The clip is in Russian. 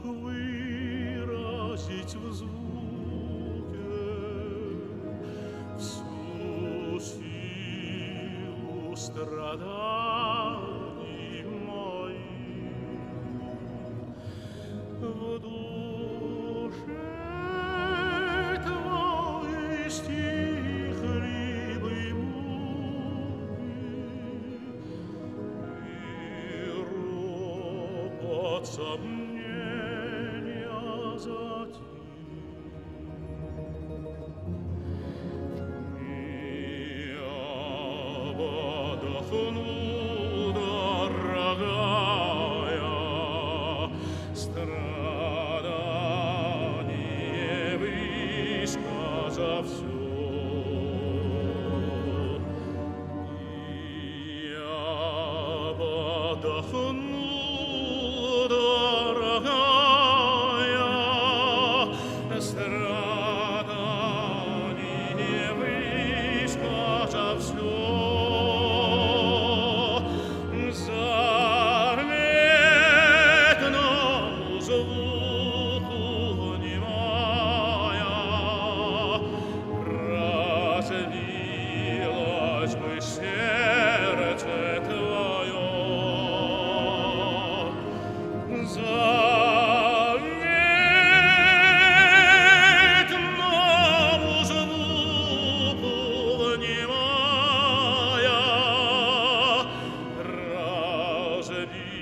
выразить в звуке всю силу страданий моих. В душе твоей стихли бы муки, и ропот сомнения затих. Небо дохнул, дорогая, страдание высказав всё. Небо дохнул, дорогая, страдание высказав всё. Заветному звуку внимая, разбилось бы сердце твое. Заветному звуку внимая, разбилось